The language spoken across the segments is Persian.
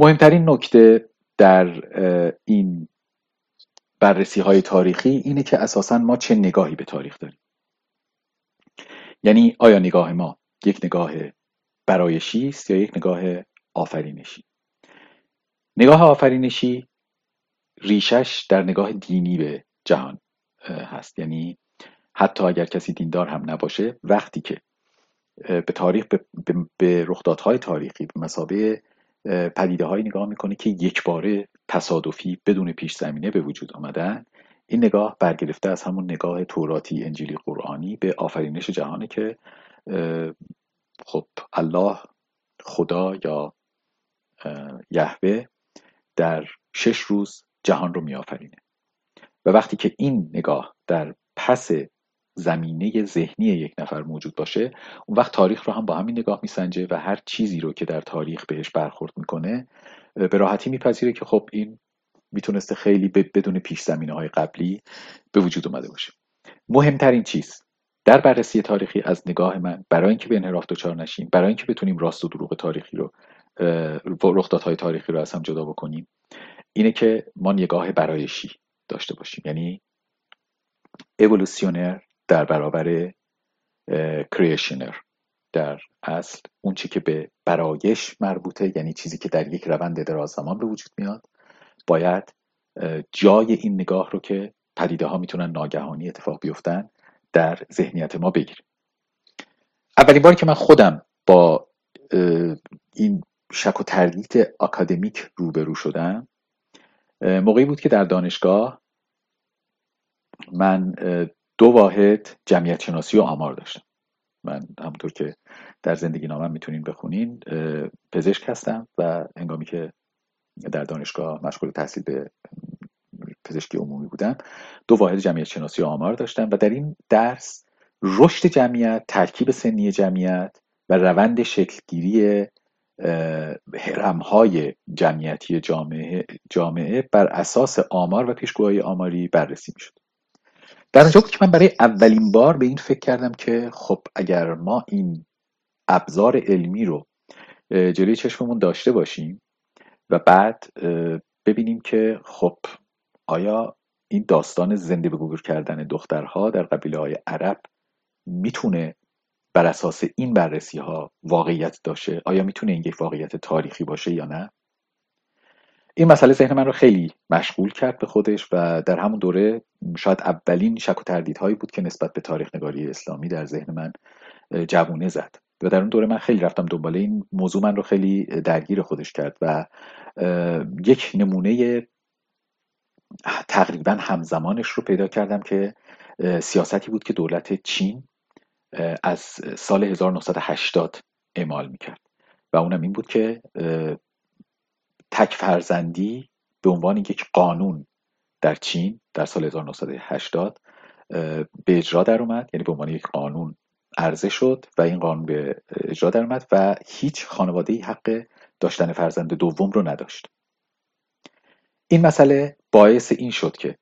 مهمترین نکته در این بررسی های تاریخی اینه که اساساً ما چه نگاهی به تاریخ داریم. یعنی آیا نگاه ما یک نگاه برایشی است یا یک نگاه آفرینشی؟ نگاه آفرینشی ریشش در نگاه دینی به جهان هست. یعنی حتی اگر کسی دیندار هم نباشه، وقتی که به تاریخ، به رخدادهای تاریخی به مثابه پدیده های نگاه میکنه که یک باره تصادفی بدون پیش زمینه به وجود آمدن، این نگاه برگرفته از همون نگاه توراتی، انجیلی، قرآنی به آفرینش جهانه که خب الله، خدا یا یهوه در 6 روز جهان رو میآفرینه. و وقتی که این نگاه در پس زمینه ذهنی یک نفر موجود باشه، اون وقت تاریخ رو هم با همین نگاه میسنجه و هر چیزی رو که در تاریخ بهش برخورد میکنه به راحتی میپذیره که خب این میتونسته خیلی بدون پیش زمینه های قبلی به وجود اومده باشه. مهمترین چیز در بررسی تاریخی از نگاه من، برای اینکه به انحراف دچار نشیم، برای اینکه بتونیم راست و دروغ تاریخی رو، رخدادهای تاریخی رو از هم جدا بکنیم، اینه که ما نگاه برایشی داشته باشیم. یعنی اِوولوشنر در برابر کریشنر. در اصل اون چی که به برایش مربوطه، یعنی چیزی که در یک روند دراز زمان به وجود میاد، باید جای این نگاه رو که پدیده ها میتونن ناگهانی اتفاق بیفتن در ذهنیت ما بگیریم. اولین باری که من خودم با این شک و تردید آکادمیک روبرو شدم موقعی بود که در دانشگاه من 2 واحد جمعیت شناسی و آمار داشتم. من همونطور که در زندگی نامم میتونین بخونین پزشک هستم و هنگامی که در دانشگاه مشغول تحصیل به پزشکی عمومی بودم 2 واحد جمعیت شناسی و آمار داشتم و در این درس رشد جمعیت، ترکیب سنی جمعیت و روند شکلگیری هرم‌های جمعیتی جامعه بر اساس آمار و پیشگویی آماری بررسی میشد. در اونجا بود که من برای اولین بار به این فکر کردم که خب اگر ما این ابزار علمی رو جلوی چشممون داشته باشیم و بعد ببینیم که خب آیا این داستان زنده به گور کردن دخترها در قبیله های عرب میتونه بر اساس این بررسی ها واقعیت داشته؟ آیا میتونه این یک واقعیت تاریخی باشه یا نه؟ این مسئله ذهن من رو خیلی مشغول کرد به خودش و در همون دوره شاید اولین شک و تردیدهایی بود که نسبت به تاریخ نگاری اسلامی در ذهن من جوونه زد و در اون دوره من خیلی رفتم دنباله این موضوع. من رو خیلی درگیر خودش کرد و یک نمونه تقریبا همزمانش رو پیدا کردم که سیاستی بود که دولت چین از سال 1980 اعمال میکرد و اونم این بود که تک فرزندی به عنوان یک قانون در چین در سال 1980 به اجرا در اومد. یعنی به عنوان یک قانون عرضه شد و این قانون به اجرا در اومد و هیچ خانواده‌ای حق داشتن فرزند دوم رو نداشت. این مسئله باعث این شد که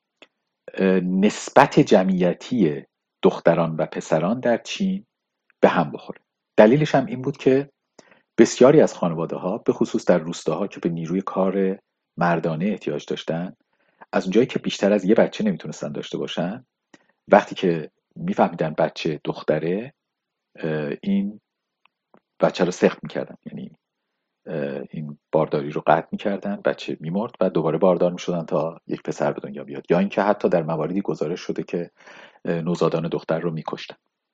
نسبت جمعیتی دختران و پسران در چین به هم بخوره. دلیلش هم این بود که بسیاری از خانواده‌ها به خصوص در روستاها که به نیروی کار مردانه احتیاج داشتن، از اونجایی که بیشتر از یه بچه نمیتونستن داشته باشن، وقتی که میفهمیدن بچه دختره این بچه رو سخت میکردن. یعنی این بارداری رو قطع میکردن، بچه میمرد و دوباره باردار میشدن تا یک پسر به دنیا بیاد، یا اینکه حتی در مواردی گزارش شده که نوزادان دختر رو میکشتن.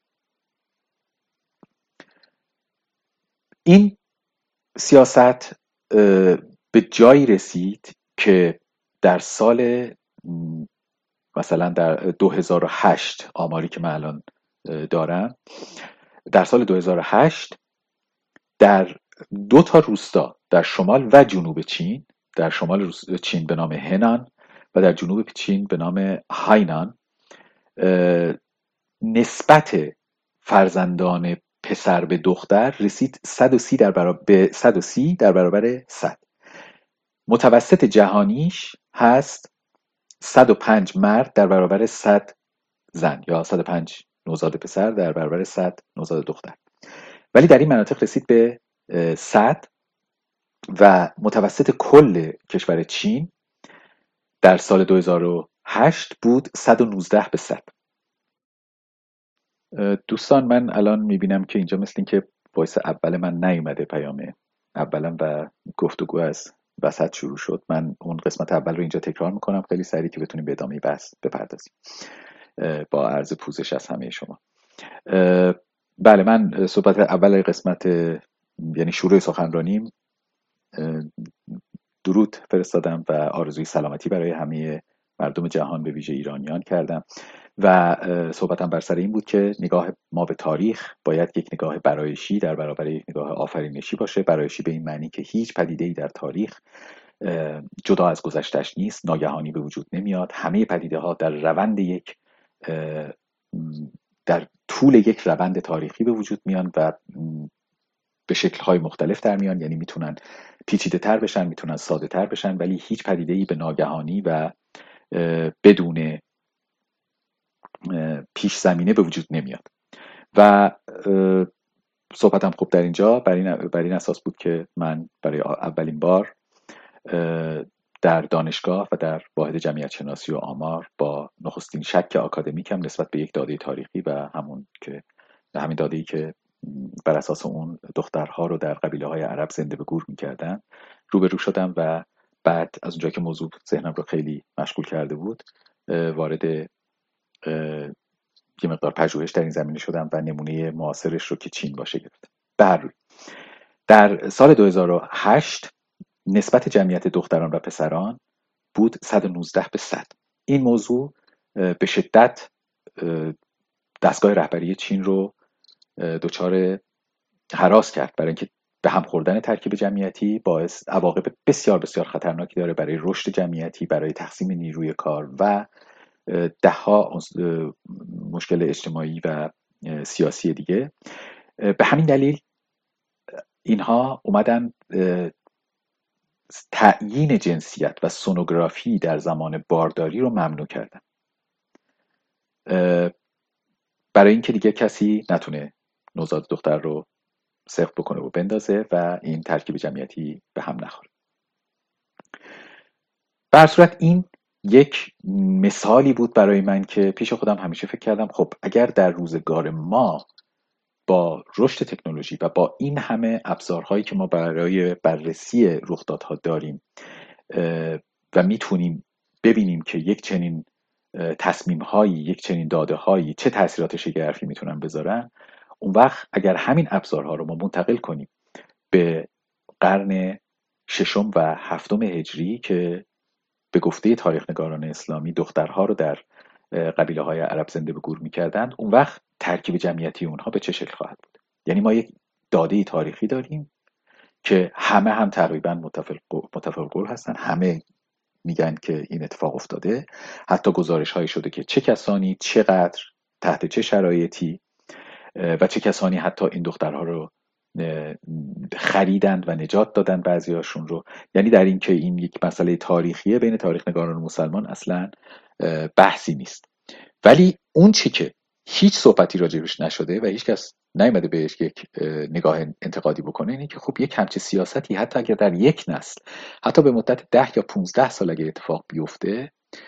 این سیاست به جایی رسید که در سال مثلا در 2008 آماری که من الان دارم، در سال 2008 در 2 تا روستا در شمال و جنوب چین، در شمال چین به نام هنان و در جنوب چین به نام هاینان، نسبت فرزندان پسر به دختر رسید 130 در برابر 100. متوسط جهانیش هست 105 مرد در برابر 100 زن، یا 105 نوزاد پسر در برابر 100 نوزاد دختر. ولی در این مناطق رسید به 100 و متوسط کل کشور چین در سال 2008 بود 119 به 100. دوستان من الان میبینم که اینجا مثل این که وایس اول من نیومده پیام اولم و گفتگو از وسط شروع شد. من اون قسمت اول رو اینجا تکرار میکنم خیلی سریع که بتونیم به ادامه بحث بپردازیم با عرض پوزش از همه شما. بله من صحبت اول قسمت یعنی شروع سخنرانیم درود فرستادم و آرزوی سلامتی برای همه مردم جهان به ویژه ایرانیان کردم و صحبتم بر سر این بود که نگاه ما به تاریخ باید یک نگاه برایشی در برابر یک نگاه آفرینشی باشه. برایشی به این معنی که هیچ پدیده‌ای در تاریخ جدا از گذشته‌اش نیست، ناگهانی به وجود نمیاد. همه پدیده‌ها در طول یک روند تاریخی به وجود میان و به شکل‌های مختلف در میان، یعنی میتونن پیچیده تر بشن، میتونن ساده تر بشن، ولی هیچ پدیده‌ای به ناگهانی و بدون پیش زمینه به وجود نمیاد. و صحبتم خوب در اینجا بر این اساس بود که من برای اولین بار در دانشگاه و در واحد جمعیت شناسی و آمار با نخستین شک آکادمیکم نسبت به یک داده تاریخی و همین داده‌ای که بر اساس اون دخترها رو در قبیله های عرب زنده به گور میکردن روبرو شدم و بعد از اونجا که موضوع ذهنم رو خیلی مشغول کرده بود وارد یه مقدار پژوهش در این زمینه شدم و نمونه معاصرش رو که چین باشه گرفتم. به هر روی در سال 2008 نسبت جمعیت دختران و پسران بود 119 به 100. این موضوع به شدت دستگاه رهبری چین رو دچار هراس کرد، برای اینکه به هم خوردن ترکیب جمعیتی باعث عواقب بسیار بسیار خطرناکی داره برای رشد جمعیتی، برای تقسیم نیروی کار و دهها مشکل اجتماعی و سیاسی دیگه. به همین دلیل اینها اومدن تعیین جنسیت و سونوگرافی در زمان بارداری رو ممنوع کردن، برای اینکه دیگه کسی نتونه نوزاد دختر رو سقط بکنه و بندازه و این ترکیب جمعیتی به هم نخوره. به هر صورت این یک مثالی بود برای من که پیش خودم همیشه فکر کردم خب اگر در روزگار ما با رشد تکنولوژی و با این همه ابزارهایی که ما برای بررسی رخدادها داریم و میتونیم ببینیم که یک چنین تصمیم‌هایی، یک چنین داده‌هایی چه تاثیرات شگرفی میتونن بذارن، اون وقت اگر همین ابزارها رو ما منتقل کنیم به قرن ششم و هفتم هجری که به گفته تاریخ نگاران اسلامی دخترها رو در قبیله های عرب زنده به گور میکردن، اون وقت ترکیب جمعیتی اونها به چه شکل خواهد بود؟ یعنی ما یک داده تاریخی داریم که همه هم تقریبا متفق قول هستن، همه میگن که این اتفاق افتاده، حتی گزارش هایی شده که چه کسانی چقدر تحت چه شرایطی و چه کسانی حتی این دخترها رو خریدند و نجات دادند بعضیاشون رو. یعنی در این که این یک مسئله تاریخیه بین تاریخ نگاران مسلمان اصلا بحثی نیست، ولی اون چی که هیچ صحبتی راجبش نشده و هیچ کس نیامده بهش یک نگاه انتقادی بکنه اینه که خب یک همچه سیاستی حتی اگر در یک نسل، حتی به مدت 10 یا 15 سال اگر اتفاق بیفته،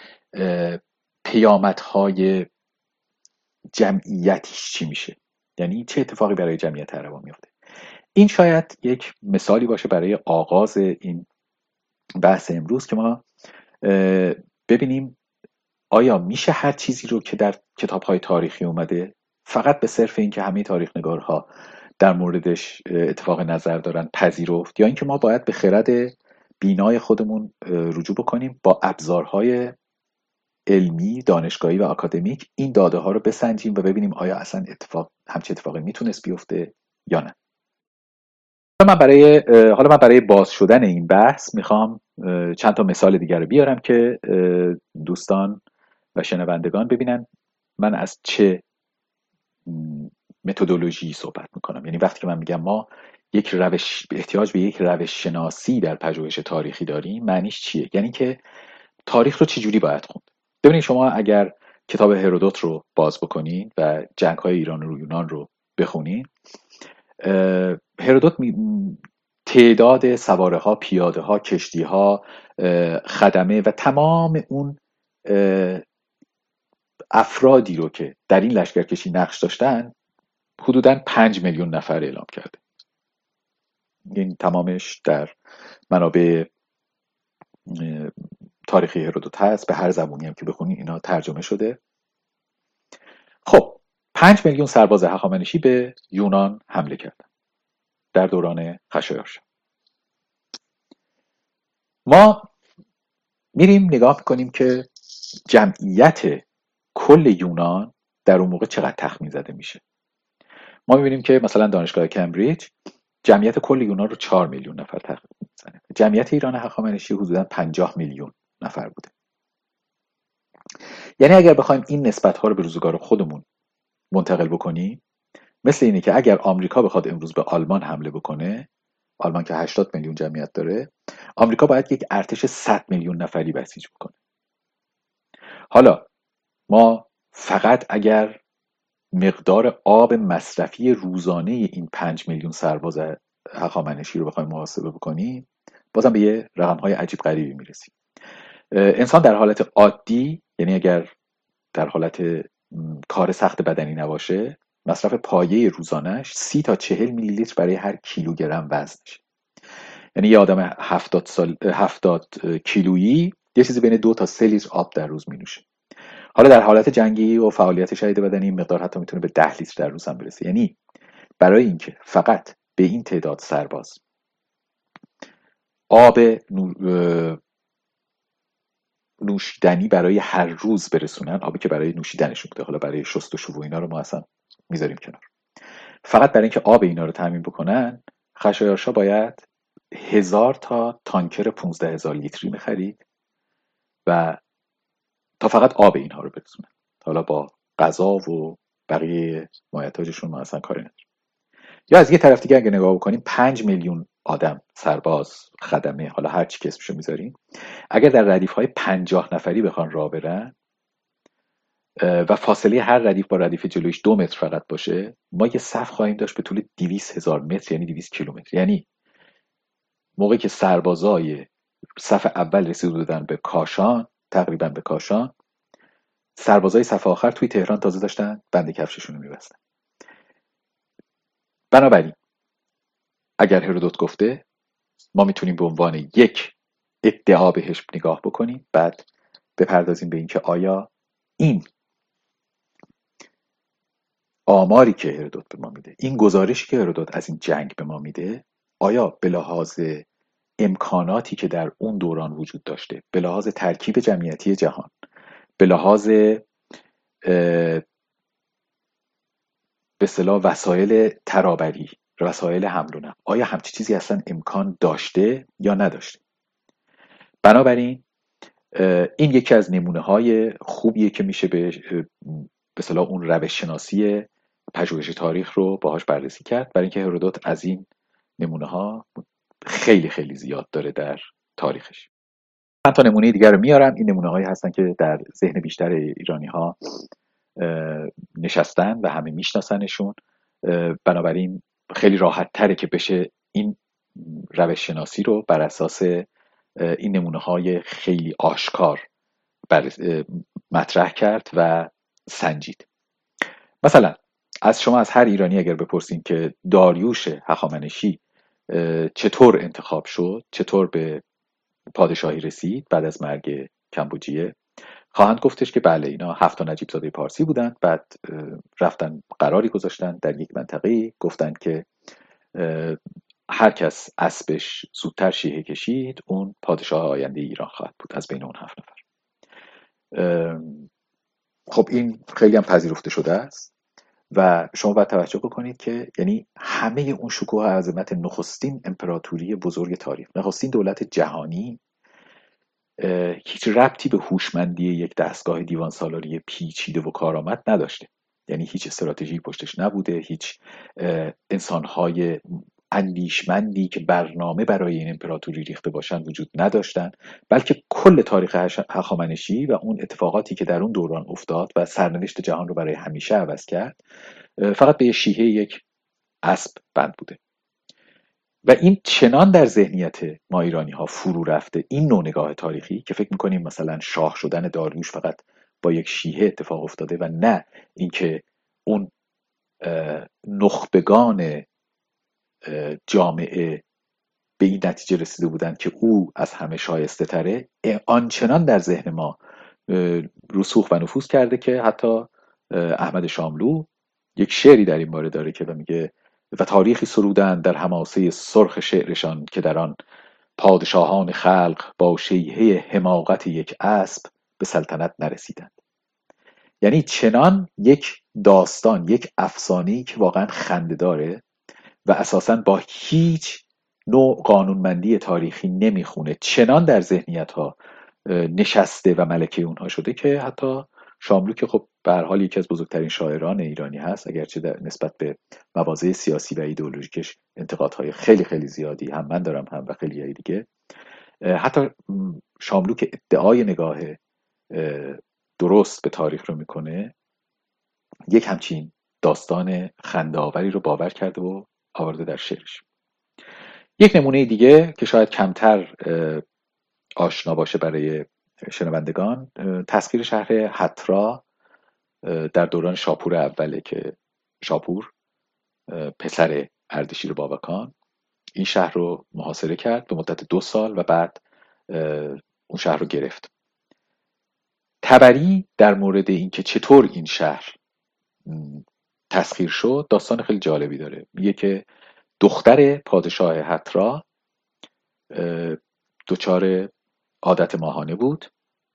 پیامدهای جمعیتیش چی میشه، یعنی چه اتفاقی برای جمعیت عربا میفته. این شاید یک مثالی باشه برای آغاز این بحث امروز که ما ببینیم آیا میشه هر چیزی رو که در کتاب‌های تاریخی اومده فقط به صرف اینکه همه تاریخ نگارها در موردش اتفاق نظر دارن پذیرفت، یا اینکه ما باید به خرد بینای خودمون رجوع بکنیم، با ابزارهای علمی، دانشگاهی و آکادمیک این داده ها رو بسنجیم و ببینیم آیا اصلا همچه اتفاقی میتونست بیفته یا نه. حالا من برای باز شدن این بحث میخوام چند تا مثال دیگر رو بیارم که دوستان و شنوندگان ببینن من از چه متدولوژی صحبت میکنم. یعنی وقتی که من میگم ما احتیاج به یک روش شناسی در پژوهش تاریخی داریم، معنیش چیه؟ یعنی که تاریخ رو چجوری باید خوند. ببینید شما اگر کتاب هرودوت رو باز بکنین و جنگ‌های ایران و یونان رو بخونین، هرودوت تعداد سواره ها، پیاده ها، کشتی ها، خدمه و تمام اون افرادی رو که در این لشکرکشی نقش داشتن حدوداً 5 میلیون نفر اعلام کرده. این تمامش در منابع تاریخی هرودوت هست، به هر زبونی هم که بخونی اینا ترجمه شده. خب 5 میلیون سرباز هخامنشی به یونان حمله کردن در دوران خشایارشا. ما میریم نگاه میکنیم که جمعیت کل یونان در اون موقع چقدر تخمین زده میشه. ما میبینیم که مثلا دانشگاه کمبریج جمعیت کل یونان رو 4 میلیون نفر تخمین میزنه. جمعیت ایران هخامنشی حدودا 50 میلیون نفر بوده. یعنی اگر بخوایم این نسبت ها رو به روزگار خودمون منتقل بکنیم، مثل اینه که اگر آمریکا بخواد امروز به آلمان حمله بکنه، آلمان که 80 میلیون جمعیت داره، آمریکا باید یک ارتش 100 میلیون نفری بسیج بکنه. حالا ما فقط اگر مقدار آب مصرفی روزانه این 5 میلیون سرباز هخامنشی رو بخوایم محاسبه بکنیم، بازم به یه رقم‌های عجیب غریبی میرسیم. انسان در حالت عادی، یعنی اگر در حالت کار سخت بدنی نباشه، مصرف پایه روزانهش 30 تا 40 میلی لیتر برای هر کیلوگرم وزنشه. یعنی یه آدم 70 کیلویی یه چیزی بین 2 تا 3 لیتر آب در روز می نوشه. حالا در حالت جنگی و فعالیت شدید بدنی این مقدار حتی میتونه به 10 لیتر در روز هم برسه. یعنی برای اینکه فقط به این تعداد سرباز آب نوشیدنی برای هر روز برسونن، آبی که برای نوشیدنشون بوده، حالا برای شستشو و اینا رو ما اصلا میذاریم کنار، فقط برای اینکه آب اینا رو تامین بکنن خشایارشا باید 1000 تا تانکر 15,000 لیتری میخرید و تا فقط آب اینها رو برسونن. حالا با غذا و بقیه مایحتاجشون ما اصلا کاری نداریم. یا از یه طرف دیگه اگه نگاه بکنیم 5 میلیون آدم، سرباز، خدمه، حالا هر چی که اسمشو میذاریم، اگر در ردیف‌های 50 نفری بخوان راه برن و فاصله هر ردیف با ردیف جلویش 2 متر فقط باشه، ما یه صف خواهیم داشت به طول 200,000 متر، یعنی 200 کیلومتر. یعنی موقعی که سربازای صف اول رسیده بودن به کاشان، تقریبا به کاشان، سربازای صف آخر توی تهران تازه داشتن بند کفششون رو می‌بستن. بنابراین اگر هرودوت گفته، ما میتونیم به عنوان یک ادعا بهش نگاه بکنیم، بعد بپردازیم به اینکه آیا این آماری که هرودوت به ما میده، این گزارشی که هرودوت از این جنگ به ما میده، آیا به لحاظ امکاناتی که در اون دوران وجود داشته، به لحاظ ترکیب جمعیتی جهان، به لحاظ به اصطلاح وسایل ترابری، وسایل حمل و نقل، آیا همچی چیزی اصلا امکان داشته یا نداشته؟ بنابراین این یکی از نمونه های خوبیه که میشه به اصطلاح اون روش شناسی پژوهش تاریخ رو باهاش بررسی کرد، برای اینکه هرودوت از این نمونه ها خیلی خیلی زیاد داره در تاریخش. چند تا نمونه دیگر رو میارم. این نمونه هایی هستن که در ذهن بیشتر ایرانی ها نشستن و همه میشناسنشون، بنابراین خیلی راحت تره که بشه این روش شناسی رو بر اساس این نمونه های خیلی آشکار مطرح کرد و سنجید. مثلا از شما، از هر ایرانی اگر بپرسیم که داریوش هخامنشی چطور انتخاب شد، چطور به پادشاهی رسید بعد از مرگ کمبوجیه، خواهند گفتش که بله اینا 7 نجیب زاده پارسی بودن، بعد رفتن قراری گذاشتن در یک منطقه، گفتن که هر کس اسبش زودتر شیهه کشید اون پادشاه آینده ایران خواهد بود از بین اون 7 نفر. خب این خیلی هم پذیرفته شده است و شما باید توجه بکنید که یعنی همه اون شکوه عظمت نخستین امپراتوری بزرگ تاریخ، نخستین دولت جهانی، هیچ ربطی به هوشمندی یک دستگاه دیوان سالاری پیچیده و کارآمد نداشته. یعنی هیچ استراتژی پشتش نبوده، هیچ انسانهای اندیشمندی که برنامه برای این امپراتوری ریخته باشن وجود نداشتن، بلکه کل تاریخ هخامنشی و اون اتفاقاتی که در اون دوران افتاد و سرنوشت جهان رو برای همیشه عوض کرد، فقط به شیهه یک اسب بند بوده. و این چنان در ذهنیت ما ایرانی ها فرو رفته، این نوع نگاه تاریخی، که فکر میکنیم مثلا شاه شدن داریوش فقط با یک شیهه اتفاق افتاده و نه اینکه اون نخبگان جامعه به این نتیجه رسیده بودند که او از همه شایسته تره. آنچنان در ذهن ما رسوخ و نفوذ کرده که حتی احمد شاملو یک شعری در این باره داره که میگه و تاریخی سرودند در حماسه سرخ شعرشان که در آن پادشاهان خلق با شیهه حماقت یک اسب به سلطنت نرسیدند. یعنی چنان یک داستان، یک افسانه‌ای که واقعا خنده داره و اساساً با هیچ نوع قانونمندی تاریخی نمیخونه، چنان در ذهنیت ها نشسته و ملکه اونها شده که حتی شاملو که خب به هر حال یکی از بزرگترین شاعران ایرانی هست، اگرچه در نسبت به مواضع سیاسی و ایدئولوژیکش انتقادهای خیلی خیلی زیادی هم من دارم هم و خیلی دیگه، حتی شاملو که ادعای نگاه درست به تاریخ رو میکنه، یک همچین داستان خنده‌آوری رو باور کرده و آورده در شعرش. یک نمونه دیگه که شاید کمتر آشنا باشه برای شنوندگان، تسخیر شهر حترا در دوران شاپور اوله که شاپور پسر اردشیر بابکان این شهر رو محاصره کرد به مدت 2 سال و بعد اون شهر رو گرفت. طبری در مورد اینکه چطور این شهر تسخیر شد داستان خیلی جالبی داره. میگه که دختر پادشاه حترا دچار عادت ماهانه بود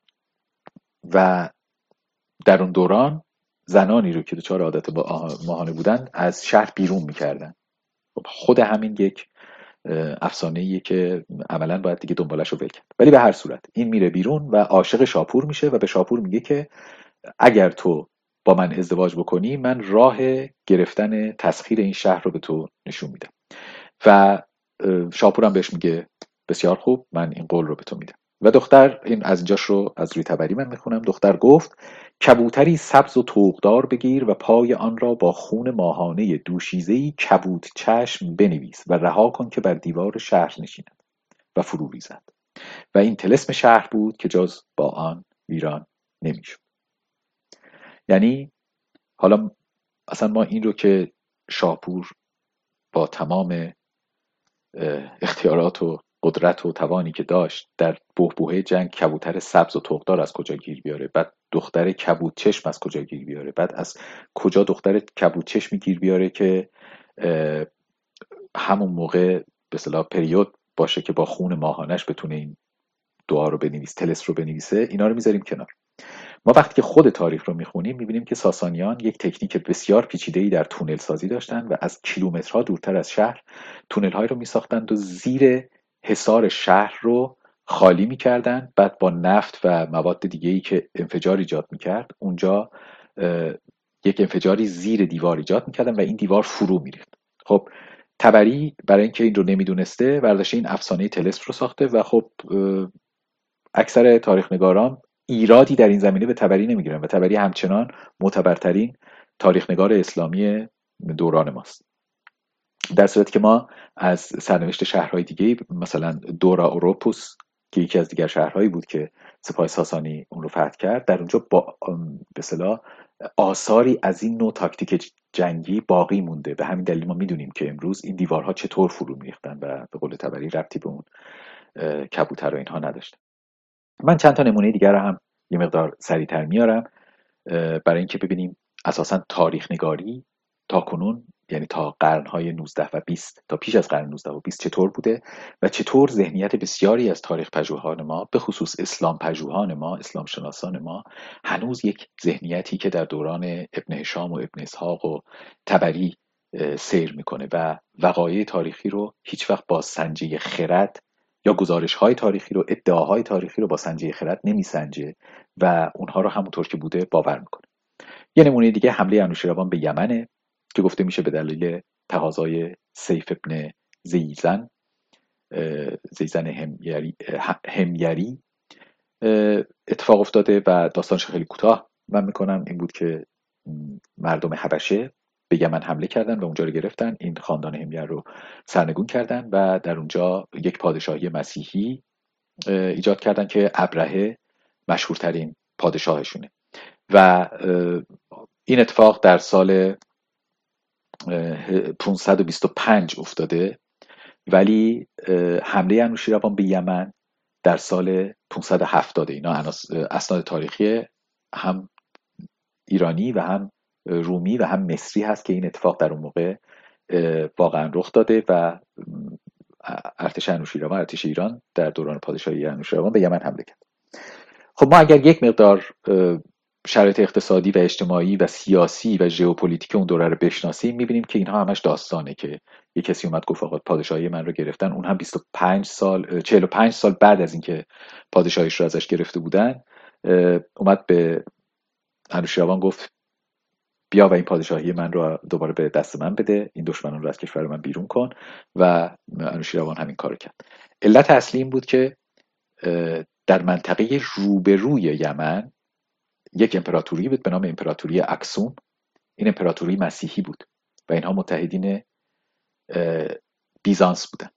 و در اون دوران زنانی رو که دچار عادت ماهانه بودن از شهر بیرون میکردن. خود همین یک افسانه‌ایه که عملاً باید دیگه دنبالش رو بکن، ولی به هر صورت این میره بیرون و عاشق شاپور میشه و به شاپور میگه که اگر تو با من ازدواج بکنی من راه گرفتن تسخیر این شهر رو به تو نشون میدم. و شاپور هم بهش میگه بسیار خوب، من این قول رو به تو میدم. و دختر، این از اینجاش رو از روی تبری من میخونم، دختر گفت کبوتری سبز و طوقدار بگیر و پای آن را با خون ماهانه دوشیزه‌ای کبوت چشم بنویس و رها کن که بر دیوار شهر نشیند و فرو ریزد. و این طلسم شهر بود که جز با آن ویران نمیشد. یعنی حالا اصلا ما این رو که شاپور با تمام اختیارات و قدرت و توانی که داشت در بحبوحه جنگ کبوتر سبز و طوقدار از کجا گیر بیاره، بعد دختر کبوت چشم از کجا گیر بیاره، بعد از کجا دختر کبوت چشمی گیر بیاره که همون موقع به اصطلاح پریود باشه که با خون ماهانش بتونه این دعا رو بنویسه، طلسم رو بنویسه. اینا رو میذاریم کنار. ما وقتی که خود تاریخ رو میخونیم میبینیم که ساسانیان یک تکنیک بسیار پیچیده‌ای در تونل سازی داشتن و از کیلومترها دورتر از شهر تونل هایی رو میساختند و زیر حصار شهر رو خالی میکردن، بعد با نفت و مواد دیگه‌ای که انفجار ایجاد میکرد اونجا یک انفجاری زیر دیوار ایجاد میکردن و این دیوار فرو میریخت. خب طبری برای اینکه این رو نمیدونسته برداشته این افسانه طلسم رو ساخته و خب اکثر تاریخ نگاران ایرادی در این زمینه به طبری نمیگیرن و طبری همچنان معتبرترین تاریخ نگار اسلامی دوران ماست. در صورتی که ما از سرنوشت شهرهای دیگه مثلا دورا اوروپوس که یکی از دیگر شهرهایی بود که سپاه ساسانی اون رو فتح کرد، در اونجا با به اصطلاح آثاری از این نوع تاکتیک جنگی باقی مونده. به همین دلیل ما میدونیم که امروز این دیوارها چطور فرو میریختن و به قول طبری ربطی به اون کبوتر و اینها نداشت. من چند تا نمونه دیگر رو هم یه مقدار سریعتر میارم برای اینکه ببینیم اساسا تاریخ نگاری تا کنون، یعنی تا قرنهای 19 و 20 تا پیش از قرن 19 و 20 چطور بوده و چطور ذهنیت بسیاری از تاریخ پژوهان ما، به خصوص اسلام پژوهان ما، اسلام شناسان ما، هنوز یک ذهنیتی که در دوران ابن هشام و ابن اسحاق و طبری سیر میکنه و وقایع تاریخی رو هیچ وقت با سنجه خرد یا گزارش‌های تاریخی رو، ادعاهای تاریخی رو با سنجه خرد نمیسنجه و اونها رو همونطور که بوده باور میکنه. یه نمونه دیگه حمله انوشیروان به یمنه که گفته میشه به دلیل تقاضای سیف ابن زیزن همیری اتفاق افتاده و داستانش خیلی کوتاه من میکنم. این بود که مردم حبشه به یمن حمله کردن و اونجا رو گرفتن. این خاندان حمیر رو سرنگون کردن و در اونجا یک پادشاهی مسیحی ایجاد کردن که ابرهه مشهورترین پادشاهشونه. و این اتفاق در سال 525 افتاده، ولی حمله انوشیروان به یمن در سال 570. اینا اسناد تاریخی هم ایرانی و هم رومی و هم مصری هست که این اتفاق در اون موقع واقعا رخ داده و ارتش انوشیروان، ارتش ایران در دوران پادشاهی انوشیروان به یمن حمله کرد. خب ما اگر یک مقدار شرایط اقتصادی و اجتماعی و سیاسی و ژئوپلیتیک اون دوره رو بشناسیم، میبینیم که اینها همش داستانه که یک کسی اومد گفت آقا پادشاهی من رو گرفتن، اون هم 45 سال بعد از اینکه پادشاهیش رو ازش گرفته بودن، اومد به انوشیروان گفت بیا و این پادشاهی من رو دوباره به دست من بده، این دشمنان رو از کشور من بیرون کن. و انوشیروان همین کارو کرد. علت اصلی این بود که در منطقه روبروی یمن یک امپراتوری بود به نام امپراتوری اکسوم. این امپراتوری مسیحی بود و اینها متحدین بیزانس بودن.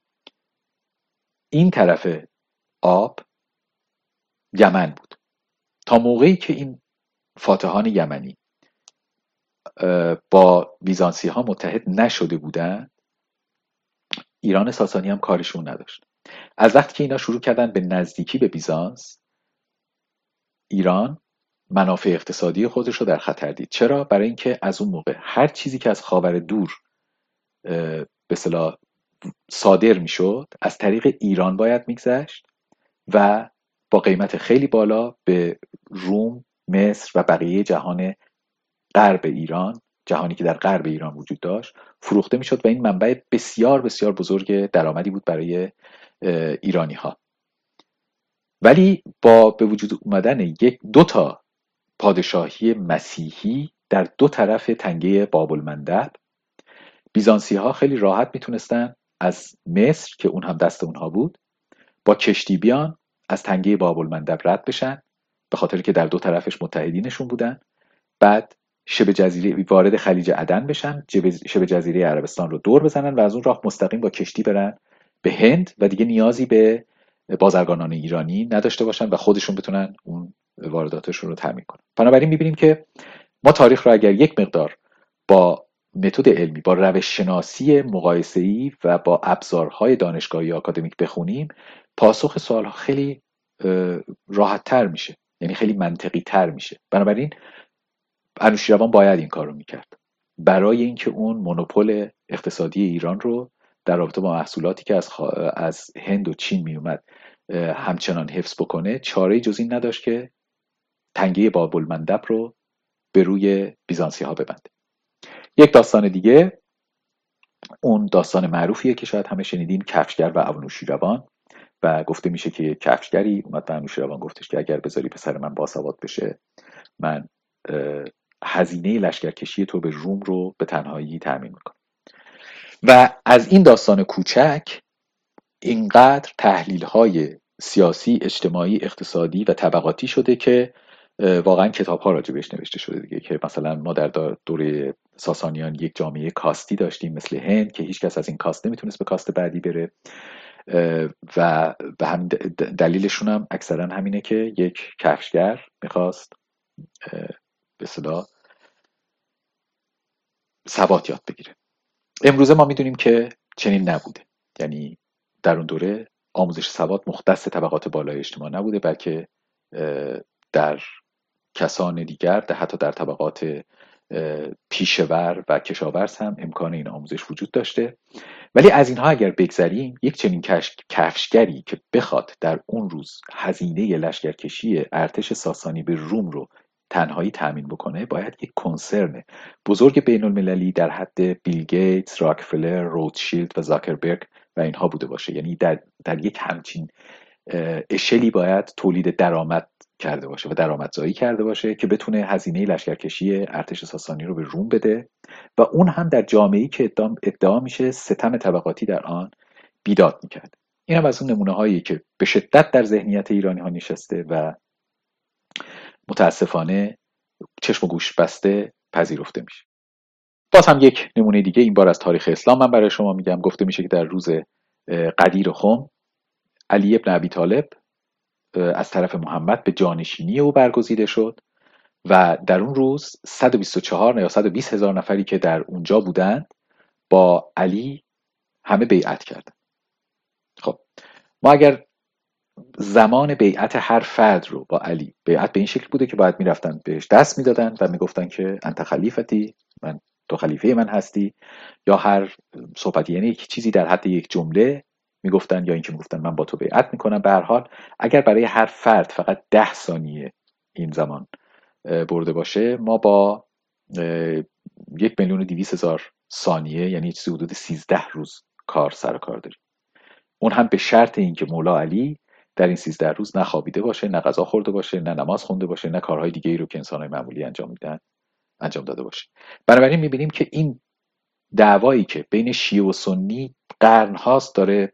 این طرف آب یمن بود. تا موقعی که این فاتحان یمنی با بیزانسی ها متحد نشده بودن، ایران ساسانی هم کارشون نداشت. از وقتی که اینا شروع کردن به نزدیکی به بیزانس، ایران منافع اقتصادی خودش رو در خطر دید. چرا؟ برای اینکه از اون موقع هر چیزی که از خاور دور به اصطلاح صادر میشد از طریق ایران باید میگذشت و با قیمت خیلی بالا به روم، مصر و بقیه جهان غرب ایران، جهانی که در غرب ایران وجود داشت، فروخته میشد و این منبع بسیار بسیار بزرگ درآمدی بود برای ایرانی ها. ولی با به وجود اومدن دو تا پادشاهی مسیحی در دو طرف تنگه باب المندب، بیزانسی ها خیلی راحت میتونستن از مصر که اون هم دست اونها بود با کشتی بیان از تنگه باب المندب رد بشن، به خاطر که در دو طرفش متحدینشون بودن. بعد شبه جزیره وارد خلیج عدن بشن، شبه جزیره عربستان رو دور بزنن و از اون راه مستقیم با کشتی برن به هند و دیگه نیازی به بازرگانان ایرانی نداشته باشن و خودشون بتونن اون وارداتشون رو تامین کنن. بنابراین میبینیم که ما تاریخ رو اگر یک مقدار با متد علمی، با روش شناسی مقایسه‌ای و با ابزارهای دانشگاهی آکادمیک بخونیم، پاسخ سوالها خیلی راحت تر میشه، یعنی خیلی منطقی تر میشه. بنابراین انوشیروان باید این کار رو میکرد برای اینکه اون مونوپول اقتصادی ایران رو در رابطه با محصولاتی که از هند و چین میومد همچنان حفظ بکنه. چاره‌ای جز این نداشت که تنگه باب المندب رو به روی بیزانسی ها ببنده. یک داستان دیگه، اون داستان معروفیه که شاید همه شنیدین، کفشگر و انوشیروان. و گفته میشه که کفشگری اومد به انوشیروان گفتش که اگر بذاری پسر من باسواد بشه، من هزینه لشکرکشی تو به روم رو به تنهایی تأمین میکنم. و از این داستان کوچک اینقدر تحلیل های سیاسی، اجتماعی، اقتصادی و طبقاتی شده که واقعا کتاب ها راجبش نوشته شده دیگه. که مثلا ما در دوره ساسانیان یک جامعه کاستی داشتیم مثل هند که هیچ کس از این کاست نمیتونست به کاست بعدی بره و به همین دلیلشون هم اکثرا همینه که یک کفشگر میخواست به اصطلاح سواد یاد بگیره. امروزه ما میدونیم که چنین نبوده. یعنی در اون دوره آموزش سواد مختص طبقات بالای اجتماع نبوده، بلکه در کسان دیگر، حتی در طبقات پیشور و کشاورز هم امکان این آموزش وجود داشته. ولی از اینها اگر بگذریم، یک چنین کفشگری که بخواد در اون روز هزینه لشکرکشی ارتش ساسانی به روم رو تنهایی تأمین بکنه، باید یک کنسرن بزرگ بین المللی در حد بیل گیتس، راکفلر، روتشیلد و زاکربرگ و اینها بوده باشه. یعنی در یک همچین اشلی باید تولید درآمد کرده باشه و درآمدزایی کرده باشه که بتونه هزینه لشکرکشی ارتش ساسانی رو به روم بده و اون هم در جامعه‌ای که ادعا میشه ستم طبقاتی در آن بیداد میکرد. این هم از اون نمونه هایی که به شدت در ذهنیت ایرانی ها نشسته و متاسفانه چشم و گوش بسته پذیرفته میشه. باز هم یک نمونه دیگه این بار از تاریخ اسلام من برای شما میگم. گفته میشه که در روز غدیر خم علی ابن ابی طالب از طرف محمد به جانشینی او برگزیده شد و در اون روز 124 یا 120 هزار نفری که در اونجا بودند با علی همه بیعت کردند. خب ما اگر زمان بیعت هر فرد رو با علی، بیعت به این شکل بوده که باید میرفتن بهش دست میدادن و میگفتن که انت خلیفتی، من تو خلیفه من هستی، یا هر صحبتی، یعنی یک چیزی در حد یک جمله میگفتن، یا اینکه میگفتن من با تو بیعت میکنم. به هر حال اگر برای هر فرد فقط 10 ثانیه این زمان برده باشه، ما با 1,200,000 ثانیه، یعنی چیزی حدود 13 روز سر کار داریم. اون هم به شرط اینکه مولا علی در این 13 روز نه خوابیده باشه، نه غذا خورده باشه، نه نماز خونده باشه، نه کارهای دیگه ای رو که انسان‌های معمولی انجام میدن انجام داده باشه. بنابراین میبینیم که این دعوایی که بین شیعه و سنی قرن هاست داره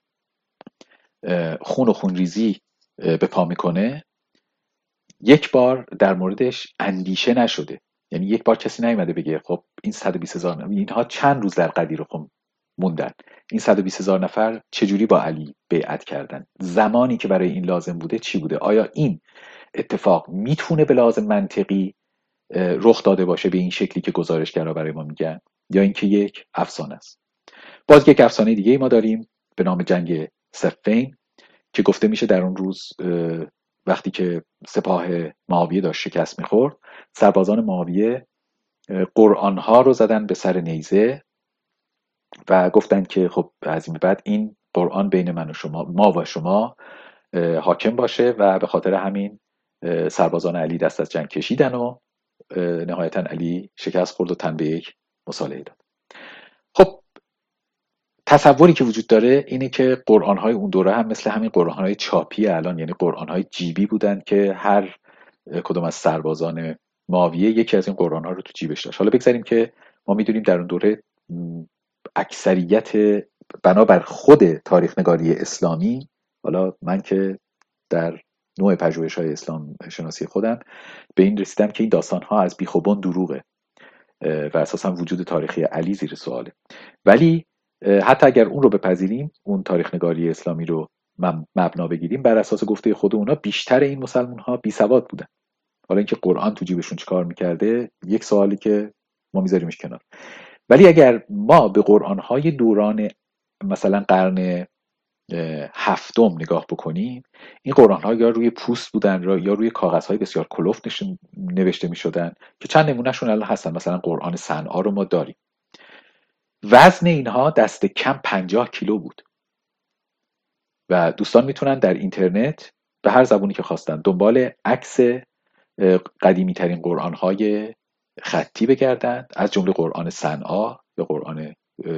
خون و خونریزی به پا میکنه، یک بار در موردش اندیشه نشده. یعنی یک بار کسی نیومده بگه خب این 120,000 اینها چند روز در غدیر خم موندن، این 120,000 نفر چجوری با علی بیعت کردن، زمانی که برای این لازم بوده چی بوده، آیا این اتفاق میتونه به لازم منطقی رخ داده باشه به این شکلی که گزارشگرا برای ما میگن، یا اینکه یک افسانه است. باز یک افسانه دیگه ما داریم به نام جنگ صفین که گفته میشه در اون روز وقتی که سپاه معاویه داشت شکست میخورد، سربازان معاویه قرآن ها رو زدن به سر نیزه و گفتند که خب از این بعد این قرآن بین من و شما، ما و شما حاکم باشه، و به خاطر همین سربازان علی دست از جنگ کشیدن و نهایتا علی شکست خورد و تن به یک مصالحه داد. خب تصوری که وجود داره اینه که قرآن‌های اون دوره هم مثل همین قرآن‌های چاپی الان، یعنی قرآن‌های جیبی بودن که هر کدوم از سربازان معاویه یکی از این قرآن‌ها رو تو جیبش داشت. حالا بگذاریم که ما میدونیم در اون دوره اکثریت بنابر خود تاریخ نگاری اسلامی، حالا من که در نوع پژوهش‌های اسلام شناسی خودم به این رسیدم که این داستان‌ها از بیخ و بن دروغه و اساسا وجود تاریخی علی زیر سواله. ولی حتی اگر اون رو بپذیریم، اون تاریخ نگاری اسلامی رو مبنا بگیریم، بر اساس گفته خود اونا بیشتر این مسلمان ها بی سواد بودن. حالا اینکه قرآن تو جیبشون چیکار میکرده یک سوالی که ما میذاریمش کنار. ولی اگر ما به قرآن های دوران مثلا قرن هفتم نگاه بکنیم، این قرآن ها یا روی پوست بودن یا روی کاغذ های بسیار کلفت نوشته میشدن که چند نمونهشون الان هستن. مثلا قرآن صنعا رو ما داریم، وزن اینها دست کم 50 کیلو بود و دوستان میتونن در اینترنت به هر زبونی که خواستن دنبال عکس قدیمی ترین قرآن های خطی بگردن، از جمله قرآن صنعا یا قرآن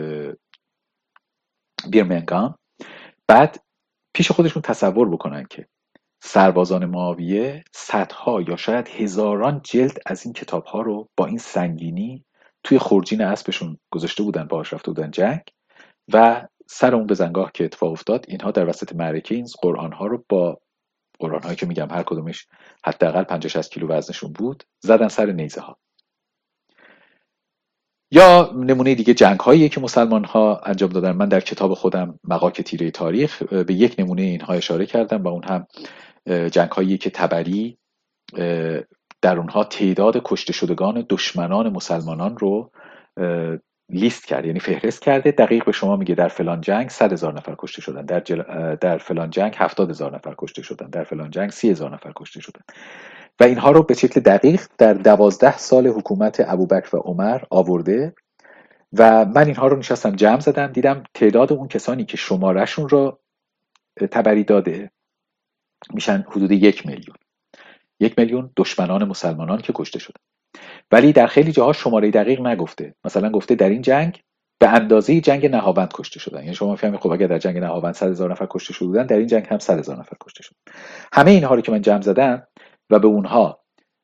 بیرمنگام. بعد پیش خودشون تصور بکنن که سربازان معاویه صدها یا شاید هزاران جلد از این کتاب ها رو با این سنگینی توی خورجین اسبشون گذاشته بودن، باهاش رفته بودن جنگ، و سر اون بزنگاه که اتفاق افتاد اینها در وسط معرکه این قرآن ها رو با قرآن هایی که میگم هر کدومش حداقل 50-60 کیلو وزنشون بود زدن سر نیزه ها. یا نمونه دیگه جنگ هایی که مسلمان ها انجام دادن. من در کتاب خودم مغاک تیره تاریخ به یک نمونه اینها اشاره کردم و اون هم جنگ هایی که تبری در اونها تعداد کشته شدگان دشمنان مسلمانان رو لیست کرد، یعنی فهرست کرده، دقیق به شما میگه در فلان جنگ 100,000 نفر کشته شدن، در فلان جنگ 70,000 نفر کشته شدن، در فلان جنگ 30,000 نفر کشته شدن، و اینها رو به شکل دقیق در 12 سال حکومت ابوبکر و عمر آورده. و من اینها رو نشستم جمع زدم، دیدم تعداد اون کسانی که شمارهشون رو تبری داده میشن حدود 1,000,000. 1,000,000 دشمنان مسلمانان که کشته شدن. ولی در خیلی جاها شماره دقیق نگفته. مثلا گفته در این جنگ به اندازه جنگ نهاوند کشته شدن. یعنی شما میفهمید خب اگر در جنگ نهاوند 100,000 نفر کشته شده بودن، در این جنگ هم 100,000 نفر کشته شدن. همه اینها رو که من جمع زدم و به اونها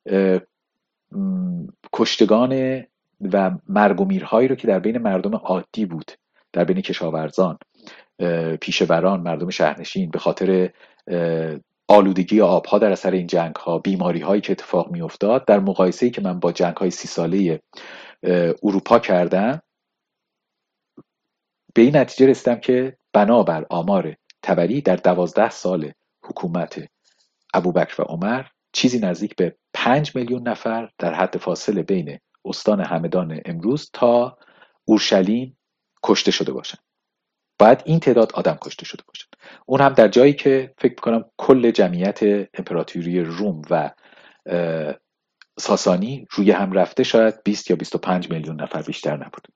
کشتگان و مرگ و میرهایی رو که در بین مردم عادی بود، در بین کشاورزان، پیشوران، مردم شهرنشین، به خاطر آلودگی آبها در اثر این جنگ ها، بیماری هایی که اتفاق می افتاد، در مقایسه‌ای که من با جنگ های 30 ساله اروپا کردم، به این نتیجه رسیدم که بنابر آمار تبری در 12 سال حکومت ابوبکر و عمر چیزی نزدیک به 5 میلیون نفر در حد فاصله بین استان همدان امروز تا اورشلیم کشته شده باشند. باید این تعداد آدم کشته شده باشند، اون هم در جایی که فکر میکنم کل جمعیت امپراتوری روم و ساسانی روی هم رفته شاید 20 یا 25 میلیون نفر، بیشتر نبود.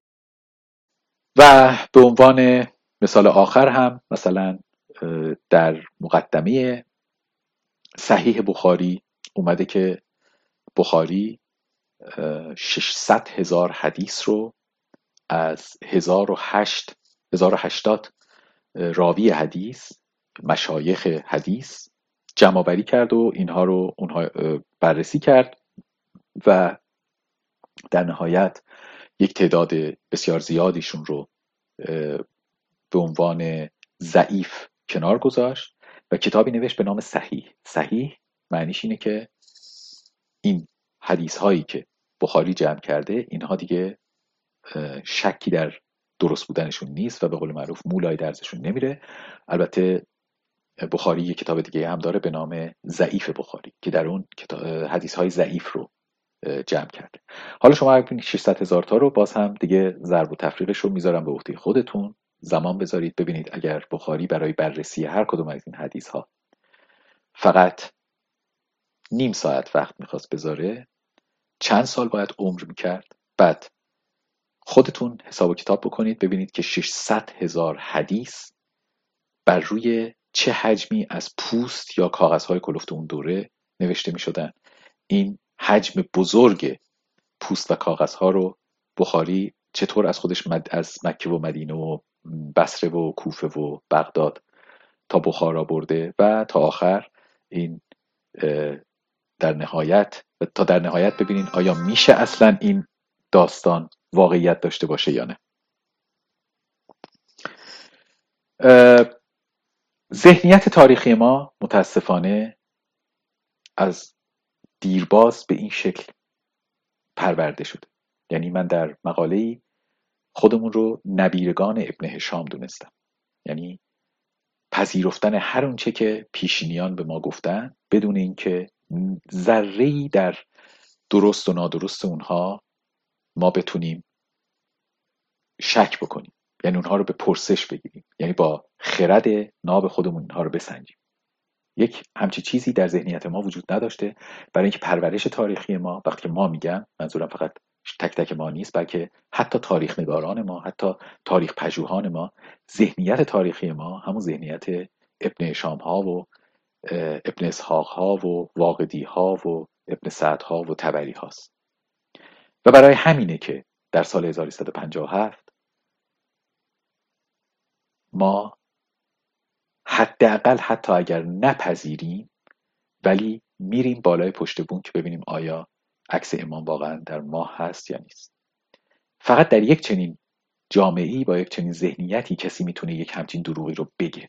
و به عنوان مثال آخر هم مثلا در مقدمه صحیح بخاری اومده که بخاری 600,000 حدیث رو از 1080 راوی حدیث، مشایخ حدیث جمع آوری کرد و اینها رو اونها بررسی کرد و در نهایت یک تعداد بسیار زیادیشون رو به عنوان ضعیف کنار گذاشت و کتابی نوشت به نام صحیح. صحیح معنیش اینه که این حدیث هایی که بخاری جمع کرده اینها دیگه شکی در درست بودنشون نیست و به قول معروف مولای درزشون نمیره. البته بخاری یک کتاب دیگه هم داره به نام ضعیف بخاری که در اون حدیث های ضعیف رو جمع کرده. حالا شما اگه 600,000 تا رو باز هم دیگه ضرب و تفریقش رو میذارم به عهده خودتون، زمان بذارید ببینید اگر بخاری برای بررسی هر کدوم از این حدیث ها فقط نیم ساعت وقت میخواست بذاره، چند سال باید عمر میکرد. بعد خودتون حساب و کتاب بکنید ببینید که 600,000 حدیث بر روی چه حجمی از پوست یا کاغذهای کلفت اون دوره نوشته میشدن. این حجم بزرگ پوست و کاغذها رو بخاری چطور از خودش از مکه و مدینه و بصره و کوفه و بغداد تا بخارا برده و تا آخر این در نهایت ببینین آیا میشه اصلا این داستان واقعیت داشته باشه یا نه. ذهنیت تاریخی ما متاسفانه از دیرباز به این شکل پرورده شده. یعنی من در مقاله‌ای خودمون رو نبیرگان ابن هشام دونستم، یعنی پذیرفتن هر اونچه که پیشینیان به ما گفتن بدون اینکه ذره‌ای در درست و نادرست اونها ما بتونیم شک بکنیم، یعنی اونها رو به پرسش بگیریم، یعنی با خرد ناب خودمون اونها رو بسنجیم. یک همچی چیزی در ذهنیت ما وجود نداشته، برای اینکه پرورش تاریخی ما، وقتی ما میگم منظورم فقط تک تک ما نیست، بلکه حتی تاریخ نگاران ما، حتی تاریخ پژوهان ما، ذهنیت تاریخی ما همون ذهنیت ابن هشام ها و ابن اسحاق ها و واقدی ها و ابن سعد ها و طبری هاست. و برای همینه که در سال 1357 ما حداقل حتی اگر نپذیریم ولی میریم بالای پشت بوم که ببینیم آیا عکس امام واقعا در ماه هست یا نیست. فقط در یک چنین جامعه‌ای با یک چنین ذهنیتی کسی میتونه یک همچین دروغی رو بگه.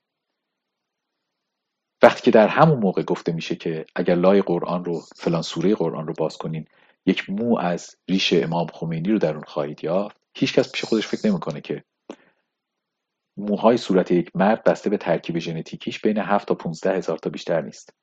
وقتی که در همون موقع گفته میشه که اگر لای قرآن رو، فلان سوره قرآن رو باز کنین یک مو از ریش امام خمینی رو در اون خواهید یافت، هیچکس پیش خودش فکر نمیکنه که موهای صورت یک مرد بسته به ترکیب ژنتیکیش بین 7 تا 15 هزار تا بیشتر نیست.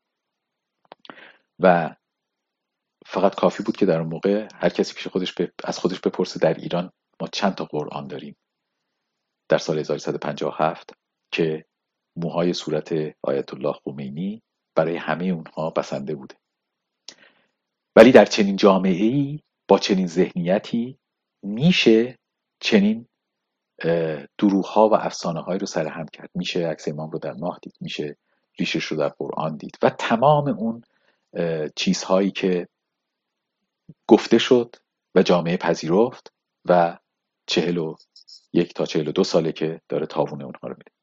و فقط کافی بود که در اون موقع هر کسی پیش خودش از خودش بپرسه در ایران ما چند تا قرآن داریم در سال 1357 که موهای صورت آیت الله خمینی برای همه اونها بسنده بوده. ولی در چنین جامعه‌ای با چنین ذهنیتی میشه چنین دروغ‌ها و افسانه‌هایی رو سرهم کرد. میشه عکس امام رو در ماه دید، میشه ریشش رو در قرآن دید و تمام اون چیزهایی که گفته شد و جامعه پذیرفت و 41 تا 42 ساله که داره تاوون اونها رو میده.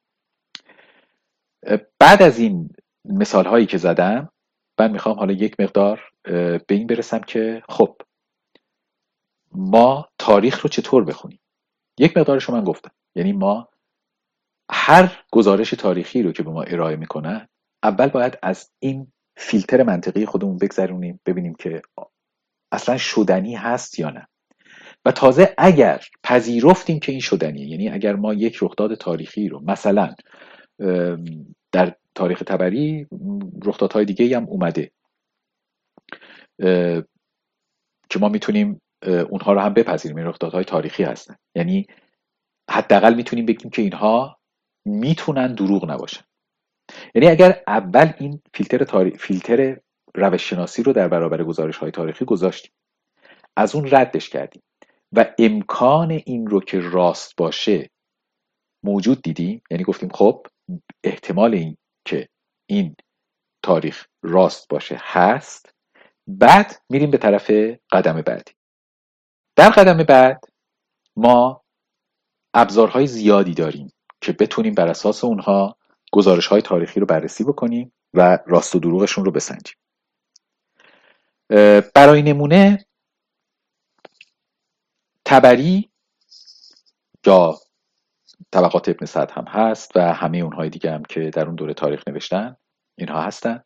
بعد از این مثال هایی که زدم من میخوام حالا یک مقدار به این برسم که خب ما تاریخ رو چطور بخونیم. یک مقدارش رو من گفتم، یعنی ما هر گزارش تاریخی رو که به ما ارائه میکنن اول باید از این فیلتر منطقی خودمون بگذرونیم، ببینیم که اصلا شدنی هست یا نه. و تازه اگر پذیرفتیم که این شدنیه، یعنی اگر ما یک رخداد تاریخی رو مثلا در تاریخ طبری رخدادهای دیگه هم اومده که ما میتونیم اونها رو هم بپذیریم، این رخدادهای تاریخی هستن، یعنی حداقل میتونیم بگیم که اینها میتونن دروغ نباشن. یعنی اگر اول این فیلتر روش شناسی رو در برابر گزارش های تاریخی گذاشتیم، از اون ردش کردیم و امکان این رو که راست باشه موجود دیدیم، یعنی گفتیم خب احتمال این که این تاریخ راست باشه هست، بعد میریم به طرف قدم بعدی. در قدم بعد ما ابزارهای زیادی داریم که بتونیم بر اساس اونها گزارش‌های تاریخی رو بررسی بکنیم و راست و دروغشون رو بسنجیم. برای نمونه طبری یا طبقات ابن سعد هم هست و همه اونهای دیگه هم که در اون دوره تاریخ نوشتن اینها هستن.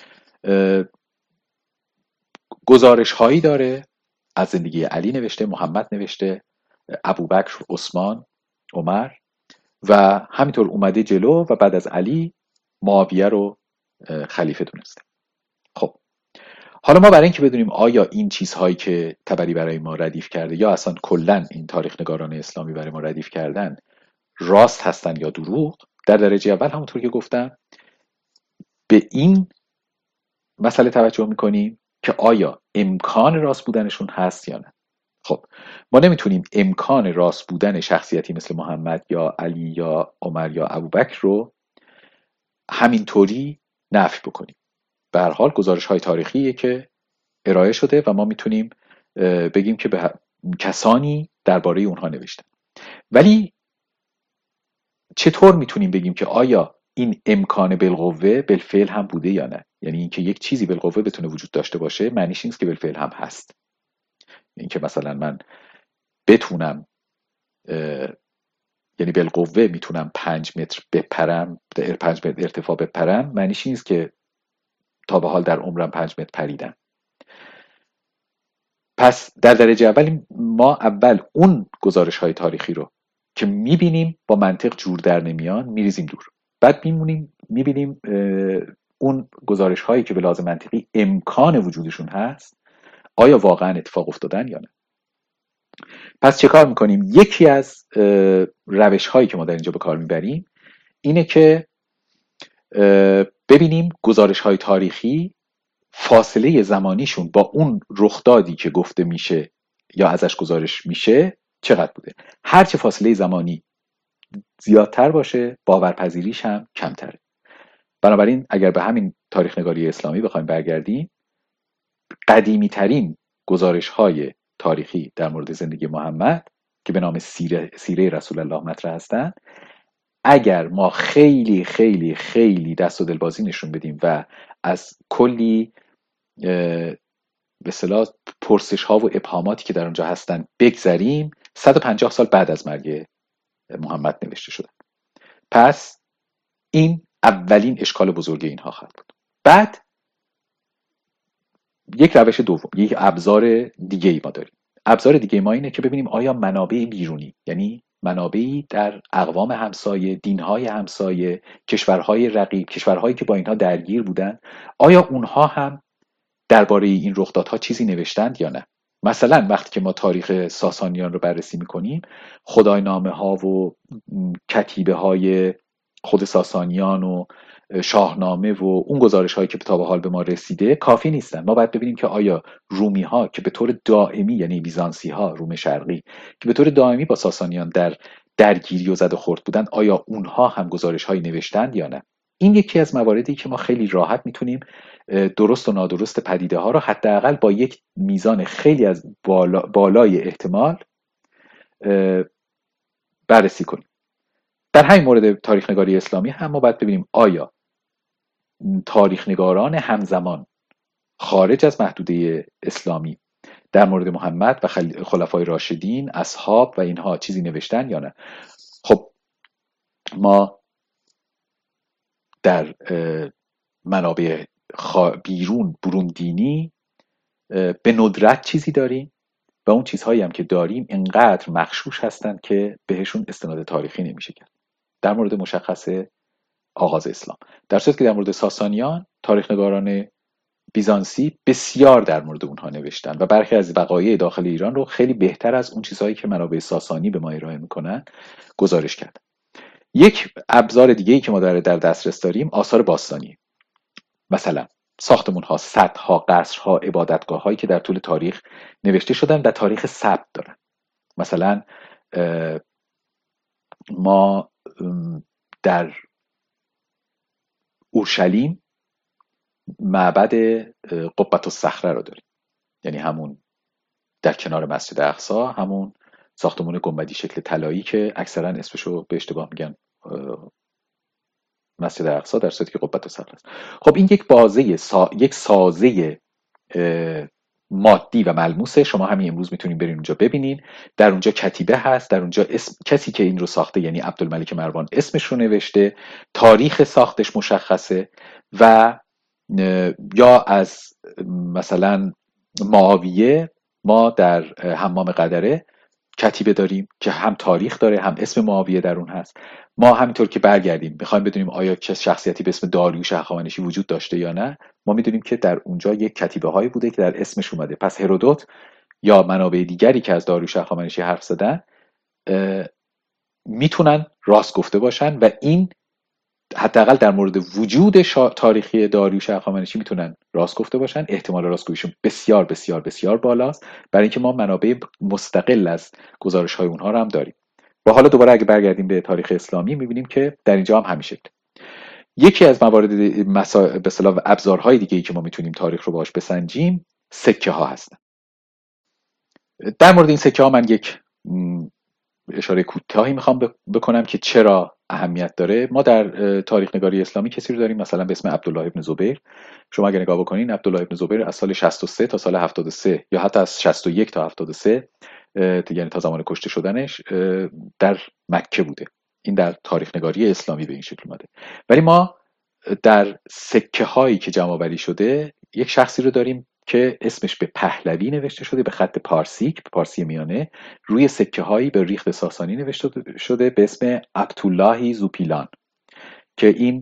گزارش هایی داره، از زندگی علی نوشته، محمد نوشته، ابوبکر، عثمان، عمر و همینطور اومده جلو و بعد از علی معاویه رو خلیفه دونسته. خب حالا ما برای اینکه بدونیم آیا این چیزهایی که طبری برای ما ردیف کرده یا اصلا کلا این تاریخ نگاران اسلامی برای ما ردیف کردن راست هستن یا دروغ، در درجه اول همونطور که گفتم به این مسئله توجه میکنیم که آیا امکان راست بودنشون هست یا نه. خب ما نمیتونیم امکان راست بودن شخصیتی مثل محمد یا علی یا عمر یا ابوبکر رو همینطوری نفی بکنیم. به هر حال گزارش های تاریخیه که ارائه شده و ما میتونیم بگیم که به کسانی درباره اونها نوشتن. ولی چطور میتونیم بگیم که آیا این امکان بالقوه بالفعل هم بوده یا نه؟ یعنی اینکه یک چیزی بالقوه بتونه وجود داشته باشه معنیش نیست که بالفعل هم هست. اینکه مثلا من بتونم یعنی بالقوه میتونم 5 متر بپرم، 5 متر ارتفاع بپرم، معنیش نیست که تا به حال در عمرم 5 متر پریدم. پس در درجه اول ما اول اون گزارش های تاریخی رو که میبینیم با منطق جور در نمیان میریزیم دور. بعد میبینیم اون گزارش هایی که به لحاظ منطقی امکان وجودشون هست آیا واقعا اتفاق افتادن یا نه. پس چه کار میکنیم؟ یکی از روش هایی که ما در اینجا به کار میبریم اینه که ببینیم گزارش های تاریخی فاصله زمانیشون با اون رخدادی که گفته میشه یا ازش گزارش میشه چقدر بوده. هرچه فاصله زمانی زیادتر باشه باورپذیریش هم کمتره. بنابراین اگر به همین تاریخ نگاری اسلامی بخوایم برگردیم، قدیمی ترین گزارش های تاریخی در مورد زندگی محمد که به نام سیره رسول الله مطرح هستن، اگر ما خیلی خیلی خیلی دست و دلبازی نشون بدیم و از کلی به اصطلاح پرسش ها و ابهاماتی که در اونجا هستن بگذریم، 150 سال بعد از مرگ محمد نوشته شدن. پس این اولین اشکال بزرگ اینها خواهد بود. بعد یک روش دوم، یک ابزار دیگه ای ما داریم. ابزار دیگه ما اینه که ببینیم آیا منابع بیرونی، یعنی منابعی در اقوام همسایه، دینهای همسایه، کشورهای رقیب، کشورهایی که با اینها درگیر بودن، آیا اونها هم درباره این رخدادها چیزی نوشتند یا نه. مثلا وقتی که ما تاریخ ساسانیان رو بررسی میکنیم، خداینامه ها و کتیبه های خود ساسانیان و شاهنامه و اون گزارش هایی که تا به حال به ما رسیده کافی نیستن. ما باید ببینیم که آیا رومی ها که به طور دائمی، یعنی بیزانسی ها، روم شرقی که به طور دائمی با ساسانیان در درگیری و زد و خورد بودن، آیا اونها هم گزارش هایی نوشتند یا نه. این یکی از مواردی که ما خیلی راحت میتونیم درست و نادرست پدیده ها رو حداقل با یک میزان خیلی از بالای احتمال بررسی کنیم. در همین مورد تاریخ نگاری اسلامی هم ما باید ببینیم آیا تاریخ نگاران همزمان خارج از محدوده اسلامی در مورد محمد و خلفای راشدین، اصحاب و اینها چیزی نوشتن یا نه. خب ما در منابع برون دینی به ندرت چیزی داریم و اون چیزهایی هم که داریم اینقدر مغشوش هستند که بهشون استناد تاریخی نمیشه کرد. در مورد مشخص آغاز اسلام، در صورتی که در مورد ساسانیان تاریخ‌نگاران بیزانسی بسیار در مورد اونها نوشتن و برخی از وقایع داخل ایران رو خیلی بهتر از اون چیزهایی که منابع ساسانی به ما ارائه میکنن گزارش کردن. یک ابزار دیگه ای که ما در دسترس داریم آثار باستانی، مثلا ساختمون ها، سدها، قصرها، عبادتگاه هایی که در طول تاریخ نوشته شدن و تاریخ ثبت دارن. مثلا ما در اورشلیم معبد قبة الصخره رو داریم، یعنی همون در کنار مسجد اقصی، همون ساختمون گنبدی شکل طلایی که اکثرا اسمشو به اشتباه میگن مسجد اقصی، در صورتی که قبة الصخره است. خب این یک بازه یک سازه مادی و ملموسه. شما همین امروز میتونید برین اونجا ببینین. در اونجا کتیبه هست، در اونجا کسی که این رو ساخته یعنی عبدالملک مروان اسمش رو نوشته، تاریخ ساختش مشخصه و یا از مثلا معاویه ما در حمام قدره کتیبه داریم که هم تاریخ داره هم اسم معاویه در اون هست. ما همینطور که برگردیم بخوایم بدونیم آیا چه شخصیتی به اسم داریوش هخامنشی وجود داشته یا نه، ما میدونیم که در اونجا یک کتیبه هایی بوده که در اسمش اومده. پس هرودوت یا منابع دیگری که از داریوش هخامنشی حرف زدن میتونن راست گفته باشن و این حداقل در مورد وجود تاریخی داریوش هخامنشی میتونن راست گفته باشن. احتمال راستگوییشون بسیار بسیار بسیار بالاست، برای اینکه ما منابع مستقل از گزارش های اونها رو هم داریم. و حالا دوباره اگه برگردیم به تاریخ اسلامی میبینیم که در اینجا هم همین شکل. یکی از موارد به اصطلاح ابزارهای دیگه ای که ما میتونیم تاریخ رو باهاش بسنجیم سکه ها هستن. در مورد این سکه ها من یک اشاره کوتاهی میخوام بکنم که چرا اهمیت داره. ما در تاریخ نگاری اسلامی کسی رو داریم مثلا به اسم عبدالله ابن زبیر. شما اگر نگاه بکنین عبدالله ابن زبیر از سال 63 تا سال 73 یا حتی از 61 تا 73 یعنی تا زمان کشته شدنش در مکه بوده. این در تاریخ نگاری اسلامی به این شکل اومده. ولی ما در سکه هایی که جمع آوری شده یک شخصی رو داریم که اسمش به پهلوی نوشته شده، به خط پارسی، به پارسی میانه، روی سکه هایی به ریخت ساسانی نوشته شده به اسم عبدالله زوپیلان، که این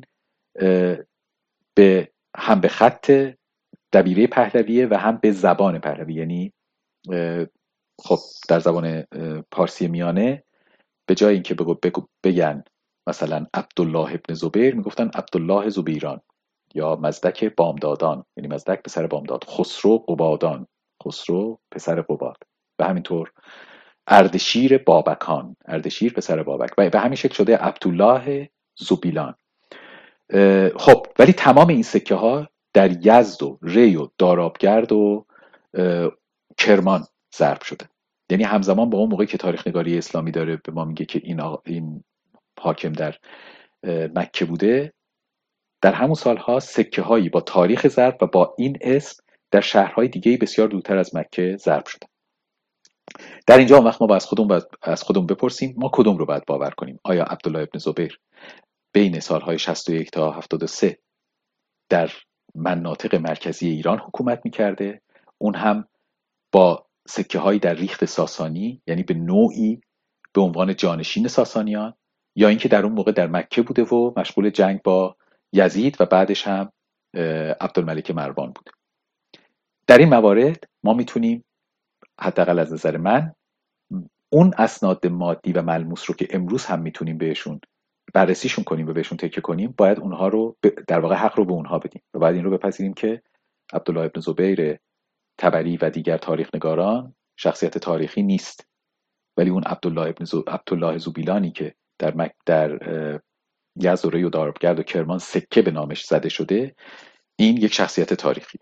هم به خط دبیره پهلویه و هم به زبان پهلوی. یعنی خب در زبان پارسی میانه به جای اینکه بگن مثلا عبدالله ابن زبیر میگفتن عبدالله زبیران، یا مزدک بامدادان، یعنی مزدک پسر بامداد، خسرو قبادان، خسرو پسر قباد، و همینطور اردشیر بابکان، اردشیر پسر بابک، و به همین شکل شده عبدالله زبیلان. خب ولی تمام این سکه ها در یزد و ری و دارابگرد و کرمان ضرب شده. یعنی همزمان با اون موقعی که تاریخ نگاری اسلامی داره به ما میگه که این حاکم در مکه بوده، در همون سالها سکه هایی با تاریخ ضرب و با این اسم در شهرهای دیگه بسیار دورتر از مکه ضرب شده. در اینجا اون وقت ما از خودمون بپرسیم ما کدوم رو باید باور کنیم؟ آیا عبدالله ابن زبیر بین سالهای 61 تا 73 در مناطق مرکزی ایران حکومت میکرده، اون هم با سکه هایی در ریخت ساسانی، یعنی به نوعی به عنوان جانشین ساسانیان، یا اینکه در اون موقع در مکه بوده و مشغول جنگ با یزید و بعدش هم عبدالملک مروان بوده؟ در این موارد ما میتونیم حداقل از نظر من اون اسناد مادی و ملموس رو که امروز هم میتونیم بهشون بررسیشون کنیم و بهشون تکیه کنیم، باید اونها رو در واقع حق رو به اونها بدیم و باید این رو بپذیریم که عبدالله ابن زبیر طبری و دیگر تاریخ نگاران شخصیت تاریخی نیست، ولی اون عبدالله زوبیلانی که در یزد و ری و دارابگرد و کرمان سکه به نامش زده شده، این یک شخصیت تاریخی.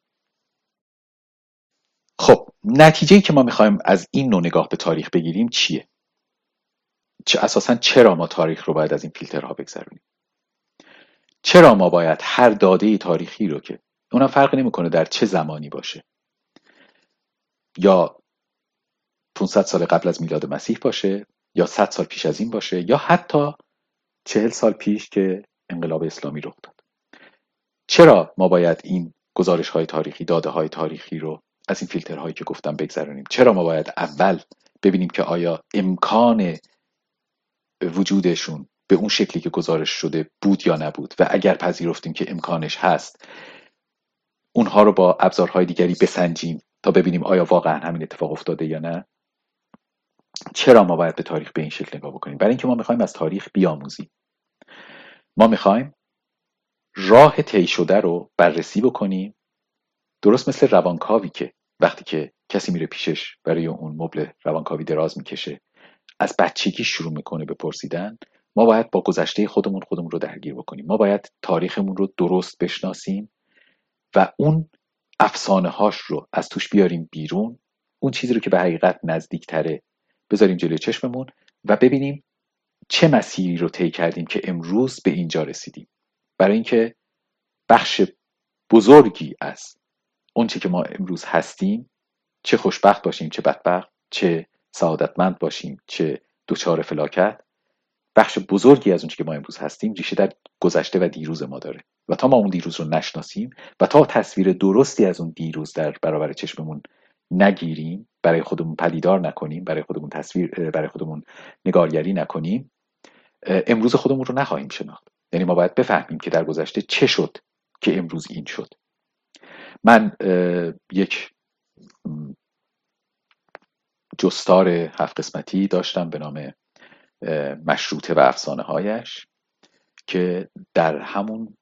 خب نتیجه‌ای که ما میخوایم از این نوع نگاه به تاریخ بگیریم چیه؟ اساساً چرا ما تاریخ رو باید از این فیلترها بگذرونیم؟ چرا ما باید هر داده تاریخی رو که اونم فرق نمیکنه در چه زمانی باشه، یا 500 سال قبل از میلاد مسیح باشه، یا 100 سال پیش از این باشه، یا حتی 40 سال پیش که انقلاب اسلامی رخ داد، چرا ما باید این گزارش‌های تاریخی، داده‌های تاریخی رو از این فیلترهایی که گفتم بگذرونیم؟ چرا ما باید اول ببینیم که آیا امکان وجودشون به اون شکلی که گزارش شده بود یا نبود، و اگر پذیرفتیم که امکانش هست اونها رو با ابزارهای دیگری بسنجیم تا ببینیم آیا واقعا همین اتفاق افتاده یا نه؟ چرا ما باید به تاریخ به این شکل نگاه بکنیم؟ برای اینکه ما میخوایم از تاریخ بیاموزیم. ما میخوایم راه طی شده رو بررسی بکنیم، درست مثل روانکاوی که وقتی که کسی میره پیشش برای اون مبل روانکاوی دراز میکشه، از بچگی شروع میکنه به پرسیدن. ما باید با گذشته خودمون رو درگیر بکنیم. ما باید تاریخمون رو درست بشناسیم و اون افسانه هاش رو از توش بیاریم بیرون، اون چیزی رو که به حقیقت نزدیک تره بذاریم جلوی چشممون و ببینیم چه مسیری رو طی کردیم که امروز به اینجا رسیدیم. برای اینکه بخش بزرگی از اون چه که ما امروز هستیم، چه خوشبخت باشیم چه بدبخت، چه سعادتمند باشیم چه دچار فلاکت، بخش بزرگی از اون چه که ما امروز هستیم ریشه در گذشته و دیروز ما داره. و تا ما اون دیروز رو نشناسیم و تا تصویر درستی از اون دیروز در برابر چشممون نگیریم، برای خودمون پدیدار نکنیم، برای خودمون نگارگری نکنیم، امروز خودمون رو نخواهیم شناخت. یعنی ما باید بفهمیم که در گذشته چه شد که امروز این شد. من یک جستار 7 قسمتی داشتم به نام مشروطه و افسانه هایش که در همون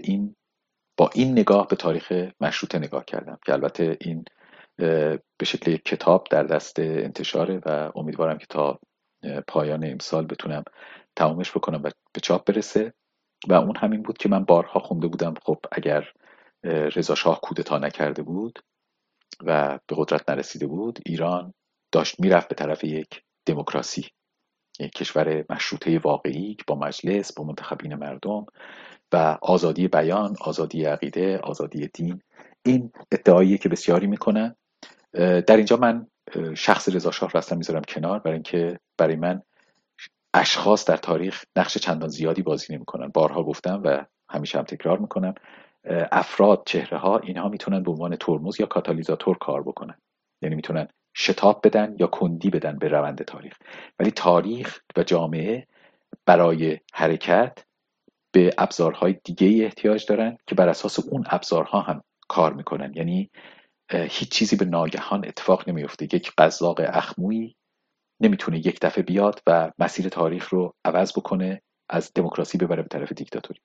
با این نگاه به تاریخ مشروطه نگاه کردم که البته این به شکل یک کتاب در دست انتشاره و امیدوارم که تا پایان امسال بتونم تمامش بکنم و به چاپ برسه. و اون همین بود که من بارها خونده بودم خب اگر رضا شاه کودتا نکرده بود و به قدرت نرسیده بود، ایران داشت میرفت به طرف یک دموکراسی، یک کشور مشروطه واقعی با مجلس، با منتخبین مردم و آزادی بیان، آزادی عقیده، آزادی دین. این ادعاییه که بسیاری میکنن. در اینجا من شخص رضا شاه رو اصلا میذارم کنار، برای اینکه برای من اشخاص در تاریخ نقش چندان زیادی بازی نمیکنن. بارها گفتم و همیشه هم تکرار میکنم، افراد، چهره ها، اینها میتونن به عنوان ترمز یا کاتالیزاتور کار بکنن، یعنی میتونن شتاب بدن یا کندی بدن به روند تاریخ. ولی تاریخ و جامعه برای حرکت به ابزارهای دیگه احتیاج دارن که بر اساس اون ابزارها هم کار میکنن. یعنی هیچ چیزی به ناگهان اتفاق نمیفته. یک قزاق اخمویی نمیتونه یک دفعه بیاد و مسیر تاریخ رو عوض بکنه، از دموکراسی ببره به طرف دیکتاتوری.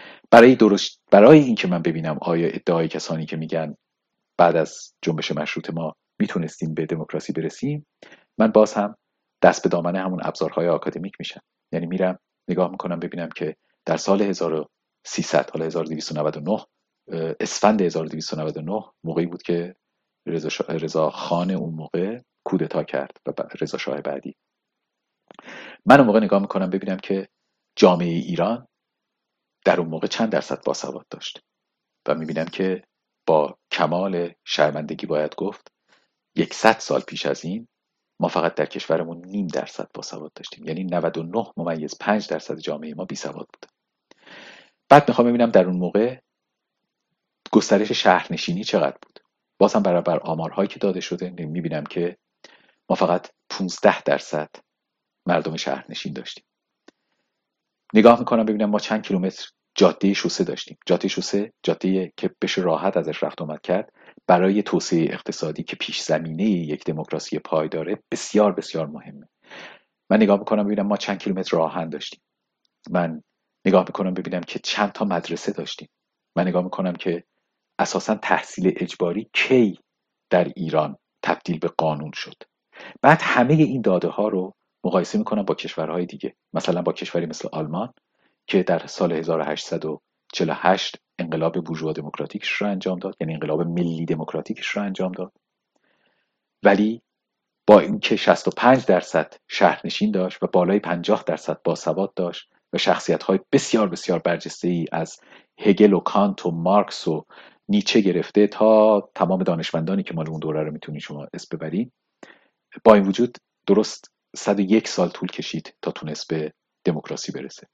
برای اینکه من ببینم آیا ادعای کسانی که میگن بعد از جنبش مشروطه ما میتونستیم به دموکراسی برسیم، من باز هم دست به دامنه همون ابزارهای آکادمیک میشم. یعنی میرم نگاه میکنم ببینم که در سال 1300، حالا 1299، اسفند 1299 موقعی بود که رضا خان اون موقع کودتا کرد و رضا شاه بعدی. من اون موقع نگاه میکنم ببینم که جامعه ایران در اون موقع چند درصد باسواد داشت و میبینم که با کمال شرمندگی باید گفت 100 سال پیش از این ما فقط در کشورمون 0.5% باسواد داشتیم. یعنی 99.5% جامعه ما بیسواد بود. بعد میخوام ببینم در اون موقع گسترش شهرنشینی چقدر بود. باز هم برابر آمارهایی که داده شده میبینم که ما فقط 15% مردم شهرنشین داشتیم. نگاه میکنم ببینم ما چند کیلومتر جاده شوسه داشتیم. جاده شوسه، جاده که بشه راحت ازش رفت آمد کرد، برای توسعه اقتصادی که پیش زمینه یک دموکراسی پایداره بسیار بسیار مهمه. من نگاه میکنم ببینم ما چند کیلومتر راه آهن داشتیم. من نگاه میکنم ببینم که چند تا مدرسه داشتیم. من نگاه میکنم که اساساً تحصیل اجباری کی در ایران تبدیل به قانون شد. بعد همه این داده ها رو مقایسه میکنم با کشورهای دیگه، مثلا با کشوری مثل آلمان که در سال 1848 انقلاب بورژوا دموکراتیکش رو انجام داد، یعنی انقلاب ملی دموکراتیکش رو انجام داد، ولی با اینکه 65% شهرنشین داشت و بالای 50% باسواد داشت و شخصیت‌های بسیار بسیار برجسته‌ای از هگل و کانت و مارکس و نیچه گرفته تا تمام دانشمندانی که مال اون دوره رو میتونید شما اسم ببرید، با این وجود درست 101 سال طول کشید تا تونست به دموکراسی برسه.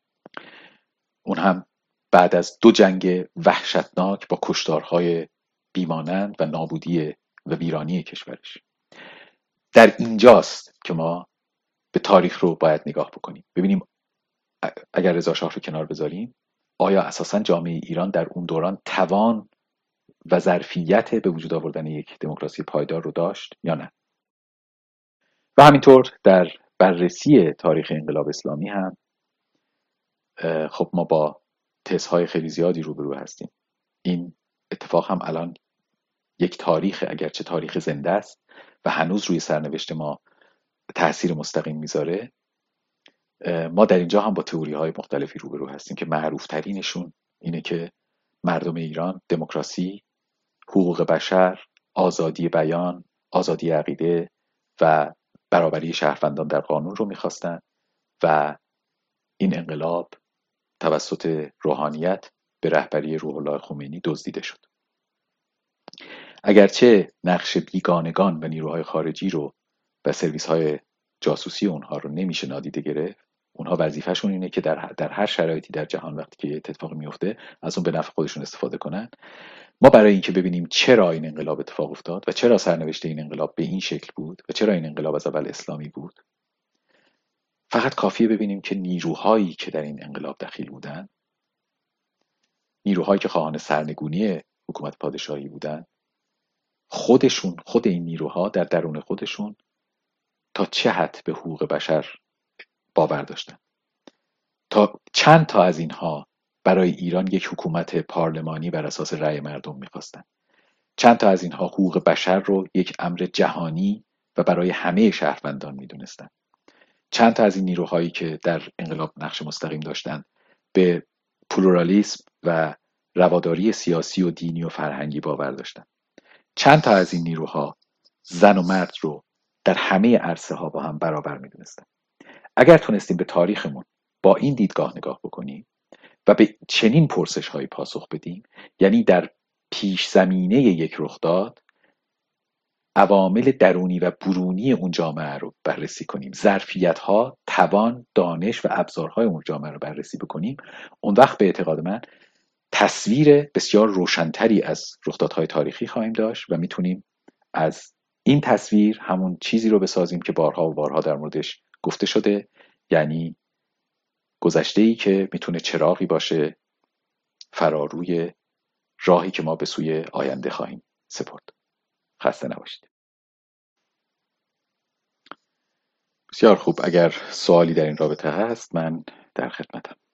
اون هم بعد از 2 جنگ وحشتناک با کشتارهای بیمانند و نابودی و ویرانی کشورش. در اینجاست که ما به تاریخ رو باید نگاه بکنیم، ببینیم اگر رضا شاه رو کنار بذاریم آیا اساساً جامعه ایران در اون دوران توان و ظرفیت به وجود آوردن یک دموکراسی پایدار رو داشت یا نه. و همینطور در بررسی تاریخ انقلاب اسلامی هم خب ما با تزهای خیلی زیادی روبرو هستیم. این اتفاق هم الان یک تاریخ، اگرچه تاریخ زنده است و هنوز روی سرنوشت ما تأثیر مستقیم میذاره. ما در اینجا هم با تئوری های مختلفی روبرو هستیم که معروف ترینشون اینه که مردم ایران دموکراسی، حقوق بشر، آزادی بیان، آزادی عقیده و برابری شهروندان در قانون رو میخواستن و این انقلاب توسط روحانیت به رهبری روح الله خمینی دزدیده شد. اگرچه نقش بیگانگان و نیروهای خارجی رو و سرویس های جاسوسی اونها رو نمیشه نادیده گرفت، اونها وظیفهشون اینه که در هر شرایطی در جهان وقتی که یه اتفاقی میفته از اون به نفع خودشون استفاده کنن. ما برای اینکه ببینیم چرا این انقلاب اتفاق افتاد و چرا سرنوشت این انقلاب به این شکل بود و چرا این انقلاب از اول اسلامی بود، فقط کافیه ببینیم که نیروهایی که در این انقلاب دخیل بودن، نیروهایی که خواهان سرنگونی حکومت پادشاهی بودن، خود این نیروها در درون خودشون تا چه حد به حقوق بشر باور داشتن، تا چند تا از اینها برای ایران یک حکومت پارلمانی بر اساس رأی مردم می‌خواستن، چند تا از اینها حقوق بشر رو یک امر جهانی و برای همه شهروندان می‌دونستن، چند تا از این نیروهایی که در انقلاب نقش مستقیم داشتن به پلورالیسم و رواداری سیاسی و دینی و فرهنگی باور داشتن، چند تا از این نیروها زن و مرد رو در همه عرصه ها با هم برابر می‌دونستن. اگر تونستیم به تاریخمون با این دیدگاه نگاه بکنیم و به چنین پرسش هایی پاسخ بدیم، یعنی در پیش زمینه یک رخداد عوامل درونی و برونی اون جامعه رو بررسی کنیم، ظرفیت ها، توان، دانش و ابزارهای اون جامعه رو بررسی بکنیم، اون وقت به اعتقاد من تصویر بسیار روشنتری از رخدادهای تاریخی خواهیم داشت و میتونیم از این تصویر همون چیزی رو بسازیم که بارها و بارها در موردش گفته شده، یعنی گذشته‌ای که میتونه چراغی باشه فراروی راهی که ما به سوی آینده خواهیم سپرد. خسته نباشید. بسیار خوب، اگر سوالی در این رابطه هست من در خدمتم.